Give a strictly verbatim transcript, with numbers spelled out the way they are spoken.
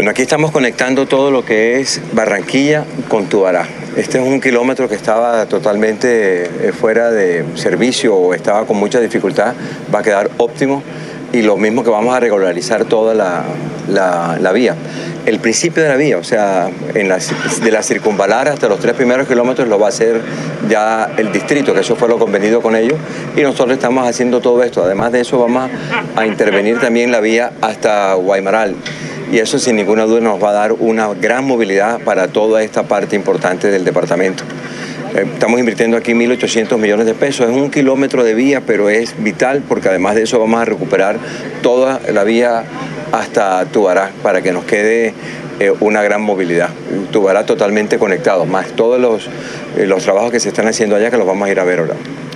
Bueno, aquí estamos conectando todo lo que es Barranquilla con Tubará. Este es un kilómetro que estaba totalmente eh, fuera de servicio o estaba con mucha dificultad. Va a quedar óptimo y lo mismo que vamos a regularizar toda la, la, la vía. El principio de la vía, o sea, en la, de la circunvalar hasta los tres primeros kilómetros lo va a hacer ya el distrito, que eso fue lo convenido con ellos, y nosotros estamos haciendo todo esto. Además de eso vamos a intervenir también la vía hasta Guaymaral. Y eso sin ninguna duda nos va a dar una gran movilidad para toda esta parte importante del departamento. Estamos invirtiendo aquí mil ochocientos millones de pesos. Es un kilómetro de vía, pero es vital porque además de eso vamos a recuperar toda la vía hasta Tubará para que nos quede eh, una gran movilidad. Tubará totalmente conectado, más todos los, eh, los trabajos que se están haciendo allá que los vamos a ir a ver ahora.